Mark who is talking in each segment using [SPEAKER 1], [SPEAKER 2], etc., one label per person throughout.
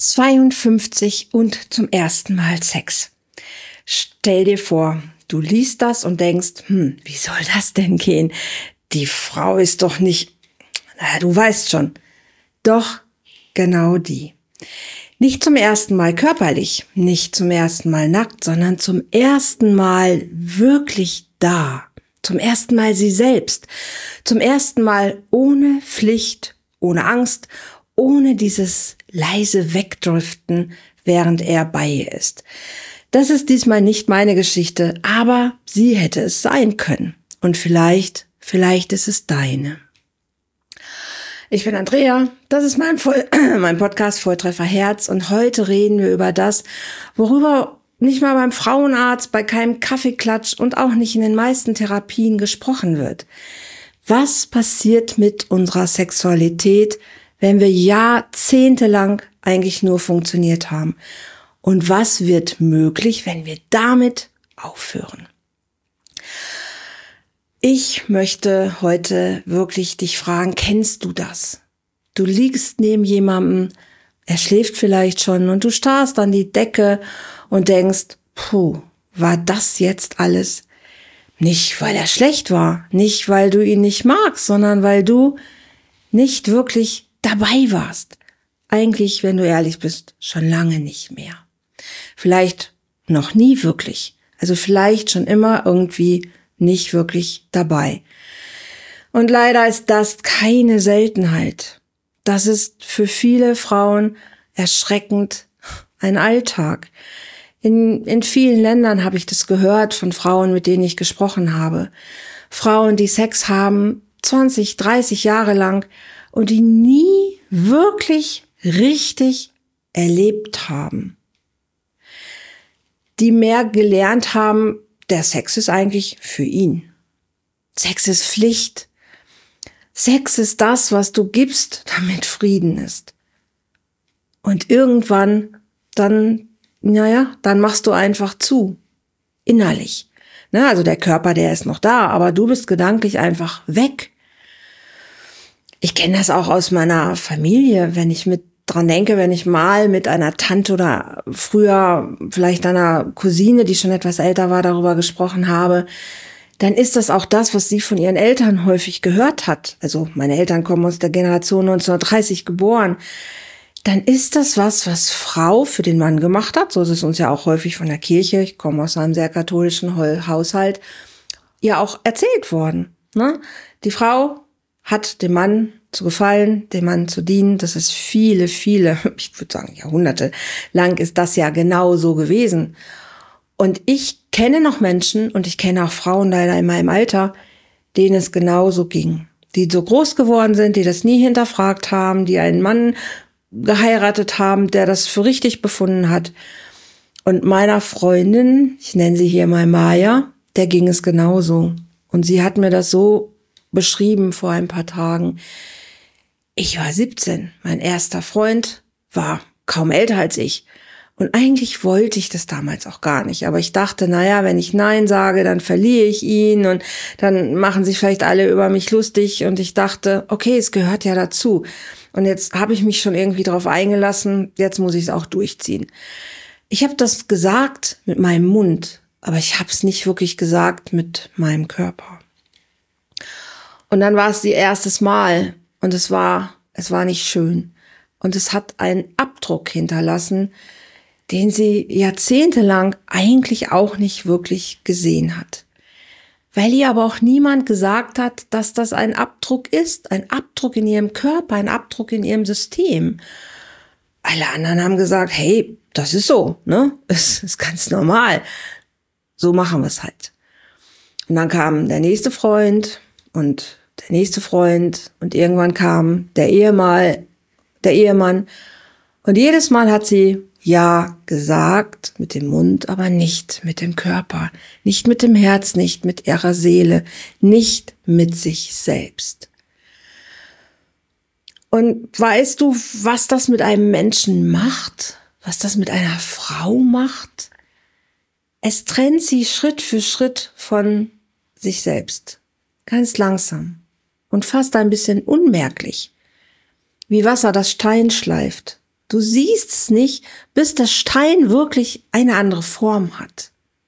[SPEAKER 1] 52 und zum ersten Mal Sex. Stell dir vor, du liest das und denkst, wie soll das denn gehen? Die Frau ist doch nicht, du weißt schon. Doch, genau die. Nicht zum ersten Mal körperlich, nicht zum ersten Mal nackt, sondern zum ersten Mal wirklich da. Zum ersten Mal sie selbst. Zum ersten Mal ohne Pflicht, ohne Angst, ohne dieses leise Wegdriften, während er bei ihr ist. Das ist diesmal nicht meine Geschichte, aber sie hätte es sein können. Und vielleicht ist es deine. Ich bin Andrea, das ist mein Podcast Volltreffer Herz und heute reden wir über das, worüber nicht mal beim Frauenarzt, bei keinem Kaffeeklatsch und auch nicht in den meisten Therapien gesprochen wird. Was passiert mit unserer Sexualität, wenn wir jahrzehntelang eigentlich nur funktioniert haben? Und was wird möglich, wenn wir damit aufhören? Ich möchte heute wirklich dich fragen, kennst du das? Du liegst neben jemandem, er schläft vielleicht schon und du starrst an die Decke und denkst, war das jetzt alles? Nicht, weil er schlecht war, nicht, weil du ihn nicht magst, sondern weil du nicht wirklich dabei warst. Eigentlich, wenn du ehrlich bist, schon lange nicht mehr. Vielleicht noch nie wirklich. Also vielleicht schon immer irgendwie nicht wirklich dabei. Und leider ist das keine Seltenheit. Das ist für viele Frauen erschreckend ein Alltag. In vielen Ländern habe ich das gehört von Frauen, mit denen ich gesprochen habe. Frauen, die Sex haben 20, 30 Jahre lang und die nie wirklich richtig erlebt haben. Die mehr gelernt haben, der Sex ist eigentlich für ihn. Sex ist Pflicht. Sex ist das, was du gibst, damit Frieden ist. Und irgendwann, dann machst du einfach zu. Innerlich. Also der Körper, der ist noch da, aber du bist gedanklich einfach weg. Ich kenne das auch aus meiner Familie, wenn ich dran denke, wenn ich mal mit einer Tante oder früher vielleicht einer Cousine, die schon etwas älter war, darüber gesprochen habe, dann ist das auch das, was sie von ihren Eltern häufig gehört hat. Also meine Eltern kommen aus der Generation 1930 geboren. Dann ist das was Frau für den Mann gemacht hat. So ist es uns ja auch häufig von der Kirche, ich komme aus einem sehr katholischen Haushalt, ja auch erzählt worden. Ne? Die Frau hat dem Mann zu gefallen, dem Mann zu dienen. Das ist viele, ich würde sagen Jahrhunderte lang ist das ja genau so gewesen. Und ich kenne noch Menschen und ich kenne auch Frauen leider in meinem Alter, denen es genauso ging. Die so groß geworden sind, die das nie hinterfragt haben, die einen Mann geheiratet haben, der das für richtig befunden hat. Und meiner Freundin, ich nenne sie hier mal Maya, der ging es genauso. Und sie hat mir das so beschrieben vor ein paar Tagen. Ich war 17, mein erster Freund war kaum älter als ich. Und eigentlich wollte ich das damals auch gar nicht. Aber ich dachte, wenn ich Nein sage, dann verliere ich ihn und dann machen sich vielleicht alle über mich lustig. Und ich dachte, okay, es gehört ja dazu. Und jetzt habe ich mich schon irgendwie drauf eingelassen, jetzt muss ich es auch durchziehen. Ich habe das gesagt mit meinem Mund, aber ich habe es nicht wirklich gesagt mit meinem Körper. Und dann war es ihr erstes Mal und es war nicht schön. Und es hat einen Abdruck hinterlassen, den sie jahrzehntelang eigentlich auch nicht wirklich gesehen hat. Weil ihr aber auch niemand gesagt hat, dass das ein Abdruck ist, ein Abdruck in ihrem Körper, ein Abdruck in ihrem System. Alle anderen haben gesagt, hey, das ist so, ne? Es ist ganz normal. So machen wir es halt. Und dann kam der nächste Freund und der nächste Freund und irgendwann kam der Ehemann. Und jedes Mal hat sie ja gesagt mit dem Mund, aber nicht mit dem Körper, nicht mit dem Herz, nicht mit ihrer Seele, nicht mit sich selbst. Und weißt du, was das mit einem Menschen macht? Was das mit einer Frau macht? Es trennt sie Schritt für Schritt von sich selbst. Ganz langsam und fast ein bisschen unmerklich. Wie Wasser das Stein schleift. Du siehst es nicht, bis der Stein wirklich eine andere Form hat.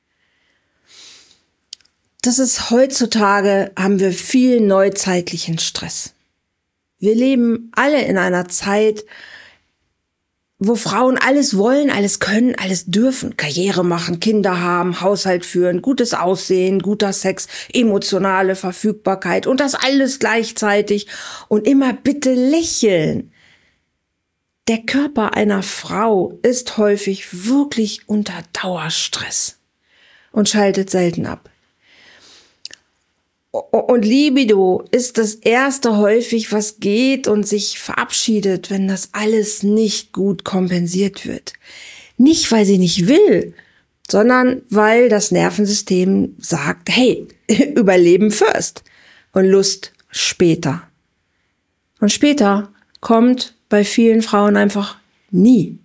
[SPEAKER 1] Das ist heutzutage, haben wir viel neuzeitlichen Stress. Wir leben alle in einer Zeit, wo Frauen alles wollen, alles können, alles dürfen. Karriere machen, Kinder haben, Haushalt führen, gutes Aussehen, guter Sex, emotionale Verfügbarkeit und das alles gleichzeitig und immer bitte lächeln. Der Körper einer Frau ist häufig wirklich unter Dauerstress und schaltet selten ab. Und Libido ist das Erste häufig, was geht und sich verabschiedet, wenn das alles nicht gut kompensiert wird. Nicht, weil sie nicht will, sondern weil das Nervensystem sagt, hey, Überleben first und Lust später. Und später kommt bei vielen Frauen einfach nie.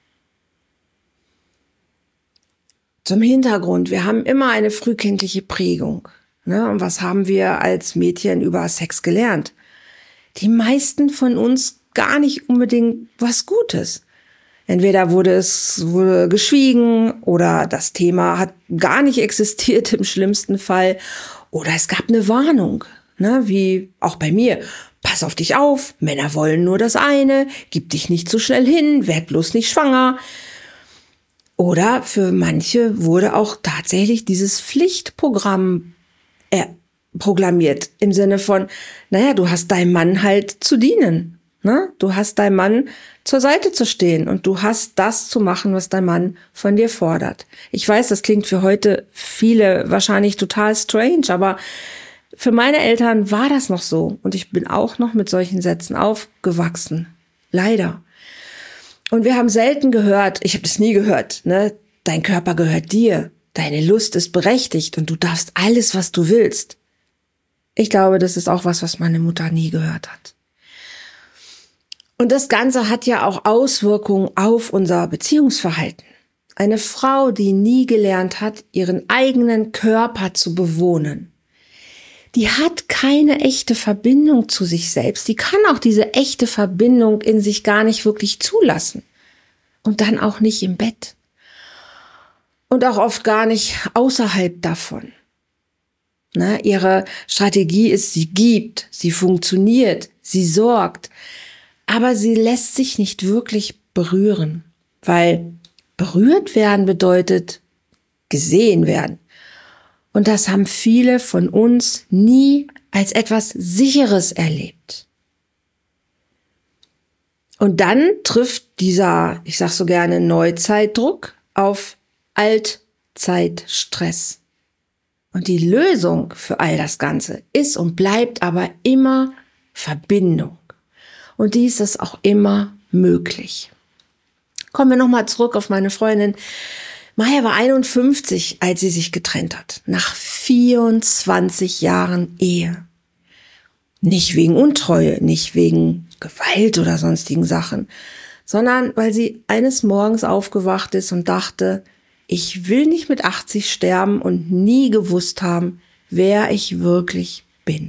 [SPEAKER 1] Zum Hintergrund, wir haben immer eine frühkindliche Prägung. Und was haben wir als Mädchen über Sex gelernt? Die meisten von uns gar nicht unbedingt was Gutes. Entweder wurde geschwiegen oder das Thema hat gar nicht existiert im schlimmsten Fall. Oder es gab eine Warnung, wie auch bei mir. Pass auf dich auf, Männer wollen nur das eine, gib dich nicht zu schnell hin, werd bloß nicht schwanger. Oder für manche wurde auch tatsächlich dieses Pflichtprogramm proklamiert, im Sinne von, du hast deinem Mann halt zu dienen, ne? Du hast deinem Mann zur Seite zu stehen und du hast das zu machen, was dein Mann von dir fordert. Ich weiß, das klingt für heute viele wahrscheinlich total strange, aber für meine Eltern war das noch so und ich bin auch noch mit solchen Sätzen aufgewachsen. Leider. Und wir haben selten gehört, ich habe das nie gehört, dein Körper gehört dir. Deine Lust ist berechtigt und du darfst alles, was du willst. Ich glaube, das ist auch was meine Mutter nie gehört hat. Und das Ganze hat ja auch Auswirkungen auf unser Beziehungsverhalten. Eine Frau, die nie gelernt hat, ihren eigenen Körper zu bewohnen, die hat keine echte Verbindung zu sich selbst. Die kann auch diese echte Verbindung in sich gar nicht wirklich zulassen. Und dann auch nicht im Bett. Und auch oft gar nicht außerhalb davon. Ihre Strategie ist, sie gibt, sie funktioniert, sie sorgt, aber sie lässt sich nicht wirklich berühren, weil berührt werden bedeutet gesehen werden. Und das haben viele von uns nie als etwas Sicheres erlebt. Und dann trifft dieser, ich sag so gerne, Neuzeitdruck auf Altzeitstress. Und die Lösung für all das Ganze ist und bleibt aber immer Verbindung. Und dies ist auch immer möglich. Kommen wir nochmal zurück auf meine Freundin. Maja war 51, als sie sich getrennt hat. Nach 24 Jahren Ehe. Nicht wegen Untreue, nicht wegen Gewalt oder sonstigen Sachen, sondern weil sie eines Morgens aufgewacht ist und dachte, ich will nicht mit 80 sterben und nie gewusst haben, wer ich wirklich bin.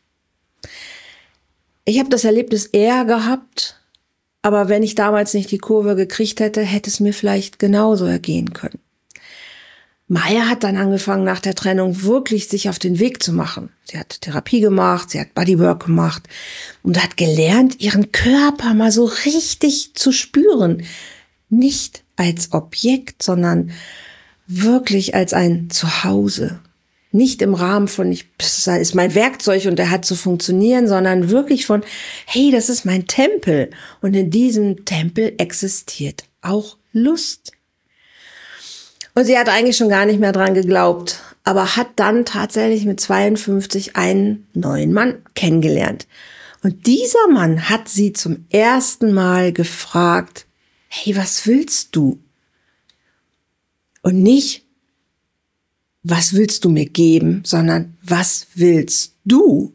[SPEAKER 1] Ich habe das Erlebnis eher gehabt, aber wenn ich damals nicht die Kurve gekriegt hätte, hätte es mir vielleicht genauso ergehen können. Maja hat dann angefangen, nach der Trennung wirklich sich auf den Weg zu machen. Sie hat Therapie gemacht, sie hat Bodywork gemacht und hat gelernt, ihren Körper mal so richtig zu spüren. Nicht als Objekt, sondern wirklich als ein Zuhause. Nicht im Rahmen von, das ist mein Werkzeug und der hat zu funktionieren, sondern wirklich von, hey, das ist mein Tempel. Und in diesem Tempel existiert auch Lust. Und sie hat eigentlich schon gar nicht mehr dran geglaubt, aber hat dann tatsächlich mit 52 einen neuen Mann kennengelernt. Und dieser Mann hat sie zum ersten Mal gefragt, hey, was willst du? Und nicht, was willst du mir geben, sondern was willst du?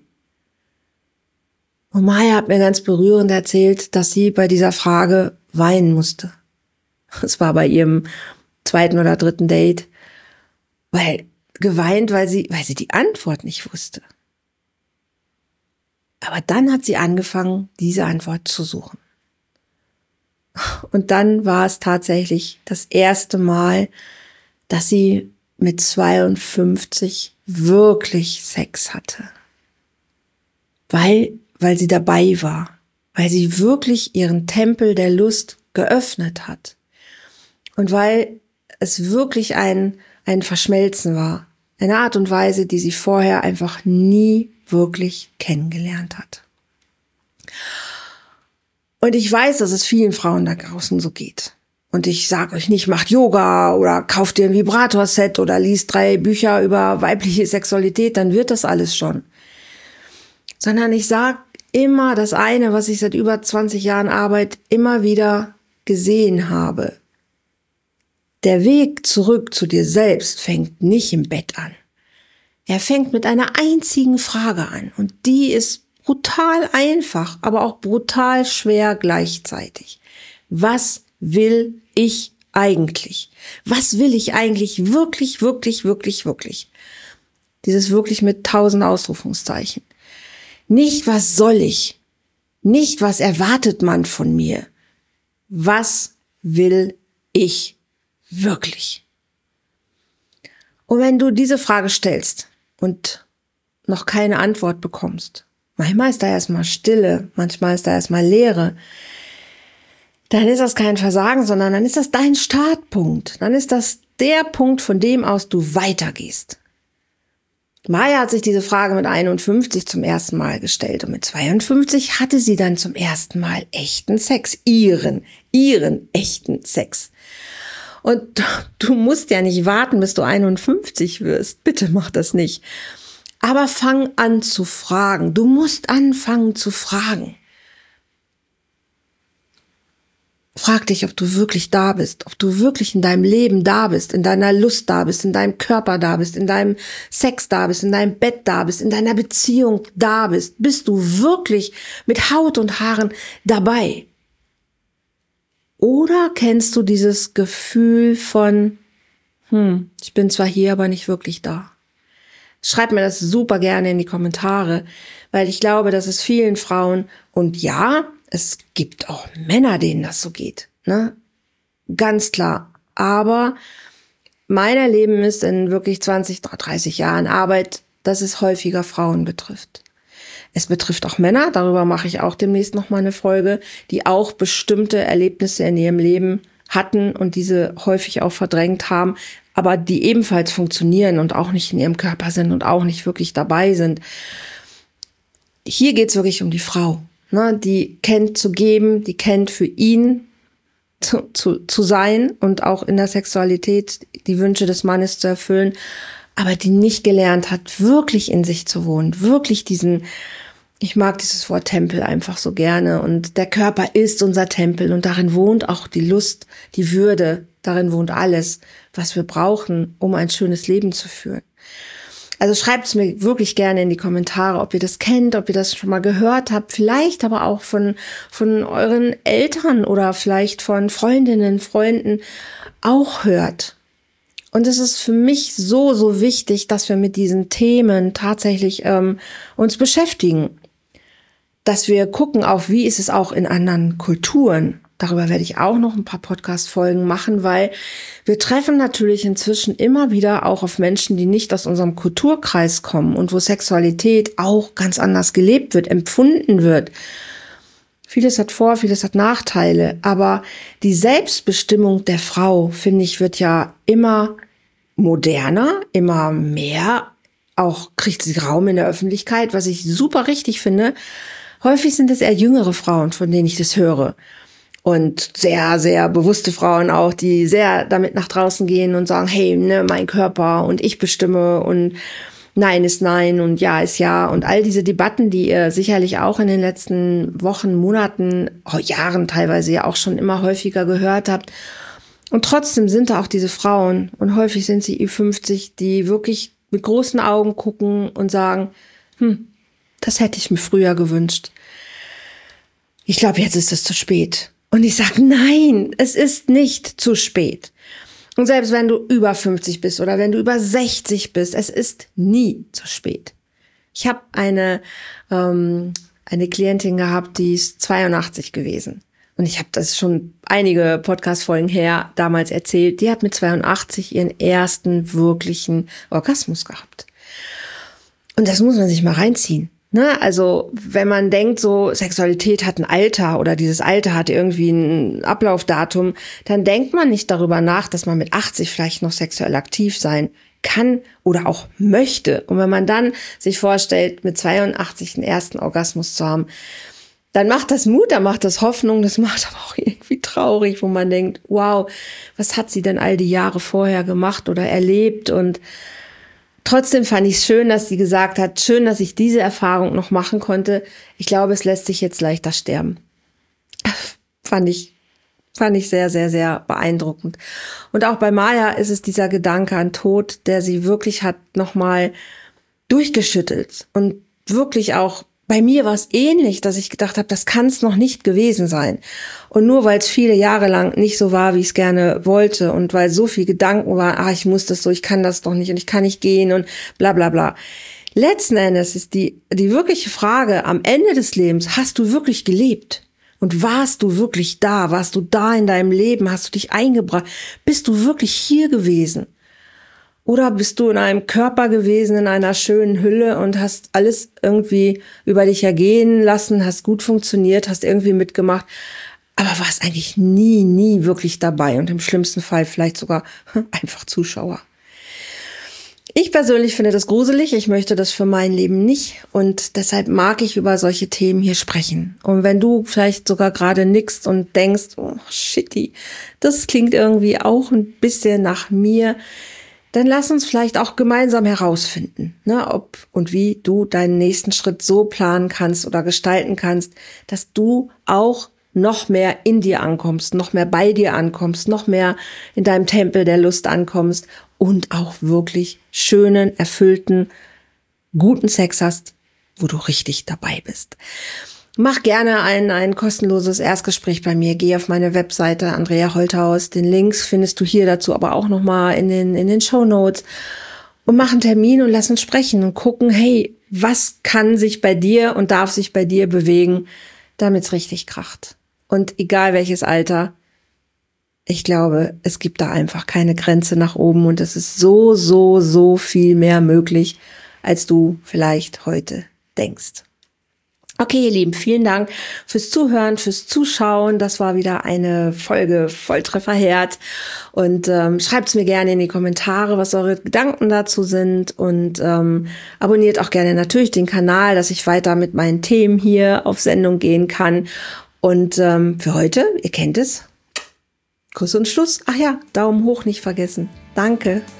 [SPEAKER 1] Und Maja hat mir ganz berührend erzählt, dass sie bei dieser Frage weinen musste. Es war bei ihrem 2. oder 3. Date, weil sie die Antwort nicht wusste. Aber dann hat sie angefangen, diese Antwort zu suchen. Und dann war es tatsächlich das erste Mal, dass sie mit 52 wirklich Sex hatte. Weil sie dabei war. Weil sie wirklich ihren Tempel der Lust geöffnet hat. Und weil es wirklich ein Verschmelzen war. Eine Art und Weise, die sie vorher einfach nie wirklich kennengelernt hat. Und ich weiß, dass es vielen Frauen da draußen so geht. Und ich sage euch nicht, macht Yoga oder kauft dir ein Vibrator-Set oder liest 3 Bücher über weibliche Sexualität, dann wird das alles schon. Sondern ich sage immer das eine, was ich seit über 20 Jahren Arbeit immer wieder gesehen habe. Der Weg zurück zu dir selbst fängt nicht im Bett an. Er fängt mit einer einzigen Frage an und die ist brutal einfach, aber auch brutal schwer gleichzeitig. Was will ich eigentlich? Was will ich eigentlich wirklich, wirklich, wirklich, wirklich? Dieses wirklich mit 1000 Ausrufungszeichen. Nicht, was soll ich? Nicht, was erwartet man von mir? Was will ich wirklich? Und wenn du diese Frage stellst und noch keine Antwort bekommst, manchmal ist da erstmal Stille, manchmal ist da erstmal Leere, dann ist das kein Versagen, sondern dann ist das dein Startpunkt. Dann ist das der Punkt, von dem aus du weitergehst. Maya hat sich diese Frage mit 51 zum ersten Mal gestellt und mit 52 hatte sie dann zum ersten Mal echten Sex, ihren echten Sex. Und du musst ja nicht warten, bis du 51 wirst. Bitte mach das nicht. Aber fang an zu fragen. Du musst anfangen zu fragen. Frag dich, ob du wirklich da bist, ob du wirklich in deinem Leben da bist, in deiner Lust da bist, in deinem Körper da bist, in deinem Sex da bist, in deinem Bett da bist, in deiner Beziehung da bist. Bist du wirklich mit Haut und Haaren dabei? Oder kennst du dieses Gefühl von, ich bin zwar hier, aber nicht wirklich da? Schreib mir das super gerne in die Kommentare, weil ich glaube, dass es vielen Frauen, und ja, es gibt auch Männer, denen das so geht, ne? Ganz klar. Aber mein Erleben ist in wirklich 20, 30 Jahren Arbeit, dass es häufiger Frauen betrifft. Es betrifft auch Männer, darüber mache ich auch demnächst nochmal eine Folge, die auch bestimmte Erlebnisse in ihrem Leben hatten und diese häufig auch verdrängt haben, aber die ebenfalls funktionieren und auch nicht in ihrem Körper sind und auch nicht wirklich dabei sind. Hier geht's wirklich um die Frau, ne? Die kennt zu geben, die kennt für ihn zu sein und auch in der Sexualität die Wünsche des Mannes zu erfüllen, aber die nicht gelernt hat, wirklich in sich zu wohnen, wirklich ich mag dieses Wort Tempel einfach so gerne und der Körper ist unser Tempel und darin wohnt auch die Lust, die Würde, darin wohnt alles, was wir brauchen, um ein schönes Leben zu führen. Also schreibt es mir wirklich gerne in die Kommentare, ob ihr das kennt, ob ihr das schon mal gehört habt, vielleicht aber auch von euren Eltern oder vielleicht von Freundinnen, Freunden auch hört. Und es ist für mich so, so wichtig, dass wir mit diesen Themen tatsächlich uns beschäftigen. Dass wir gucken auf, wie ist es auch in anderen Kulturen. Darüber werde ich auch noch ein paar Podcast-Folgen machen, weil wir treffen natürlich inzwischen immer wieder auch auf Menschen, die nicht aus unserem Kulturkreis kommen und wo Sexualität auch ganz anders gelebt wird, empfunden wird. Vieles hat Vor-, vieles hat Nachteile, aber die Selbstbestimmung der Frau, finde ich, wird ja immer moderner, immer mehr, auch kriegt sie Raum in der Öffentlichkeit, was ich super richtig finde. Häufig sind es eher jüngere Frauen, von denen ich das höre. Und sehr, sehr bewusste Frauen auch, die sehr damit nach draußen gehen und sagen, hey, ne, mein Körper und ich bestimme und Nein ist Nein und Ja ist Ja. Und all diese Debatten, die ihr sicherlich auch in den letzten Wochen, Monaten, Jahren teilweise ja auch schon immer häufiger gehört habt. Und trotzdem sind da auch diese Frauen, und häufig sind sie Ü50, die wirklich mit großen Augen gucken und sagen, das hätte ich mir früher gewünscht. Ich glaube, jetzt ist es zu spät. Und ich sage, nein, es ist nicht zu spät. Und selbst wenn du über 50 bist oder wenn du über 60 bist, es ist nie zu spät. Ich habe eine Klientin gehabt, die ist 82 gewesen. und ich habe das schon einige Podcast-Folgen her damals erzählt, die hat mit 82 ihren ersten wirklichen Orgasmus gehabt. Und das muss man sich mal reinziehen. Ne? Also wenn man denkt, so Sexualität hat ein Alter oder dieses Alter hat irgendwie ein Ablaufdatum, dann denkt man nicht darüber nach, dass man mit 80 vielleicht noch sexuell aktiv sein kann oder auch möchte. Und wenn man dann sich vorstellt, mit 82 den ersten Orgasmus zu haben, dann macht das Mut, dann macht das Hoffnung, das macht aber auch irgendwie traurig, wo man denkt, wow, was hat sie denn all die Jahre vorher gemacht oder erlebt? Und trotzdem fand ich es schön, dass sie gesagt hat, schön, dass ich diese Erfahrung noch machen konnte. Ich glaube, es lässt sich jetzt leichter sterben. Fand ich sehr, sehr, sehr beeindruckend. Und auch bei Maya ist es dieser Gedanke an Tod, der sie wirklich hat nochmal durchgeschüttelt. Und wirklich auch, bei mir war es ähnlich, dass ich gedacht habe, das kann es noch nicht gewesen sein. Und nur weil es viele Jahre lang nicht so war, wie ich es gerne wollte und weil so viel Gedanken waren, ich muss das so, ich kann das doch nicht und ich kann nicht gehen und bla bla bla. Letzten Endes ist die wirkliche Frage am Ende des Lebens, hast du wirklich gelebt? Und warst du wirklich da? Warst du da in deinem Leben? Hast du dich eingebracht? Bist du wirklich hier gewesen? Oder bist du in einem Körper gewesen, in einer schönen Hülle und hast alles irgendwie über dich ergehen lassen, hast gut funktioniert, hast irgendwie mitgemacht, aber warst eigentlich nie wirklich dabei und im schlimmsten Fall vielleicht sogar einfach Zuschauer. Ich persönlich finde das gruselig, ich möchte das für mein Leben nicht und deshalb mag ich über solche Themen hier sprechen. Und wenn du vielleicht sogar gerade nickst und denkst, oh shitty, das klingt irgendwie auch ein bisschen nach mir, dann lass uns vielleicht auch gemeinsam herausfinden, ne, ob und wie du deinen nächsten Schritt so planen kannst oder gestalten kannst, dass du auch noch mehr in dir ankommst, noch mehr bei dir ankommst, noch mehr in deinem Tempel der Lust ankommst und auch wirklich schönen, erfüllten, guten Sex hast, wo du richtig dabei bist. Mach gerne ein kostenloses Erstgespräch bei mir. Geh auf meine Webseite Andrea Holthaus. Den Links findest du hier dazu, aber auch nochmal in den Shownotes. Und mach einen Termin und lass uns sprechen und gucken, hey, was kann sich bei dir und darf sich bei dir bewegen, damit es richtig kracht. Und egal welches Alter, ich glaube, es gibt da einfach keine Grenze nach oben und es ist so viel mehr möglich, als du vielleicht heute denkst. Okay, ihr Lieben, vielen Dank fürs Zuhören, fürs Zuschauen. Das war wieder eine Folge Volltrefferherd. Und schreibt's mir gerne in die Kommentare, was eure Gedanken dazu sind. Und abonniert auch gerne natürlich den Kanal, dass ich weiter mit meinen Themen hier auf Sendung gehen kann. Und für heute, ihr kennt es, Kuss und Schluss. Ach ja, Daumen hoch nicht vergessen. Danke.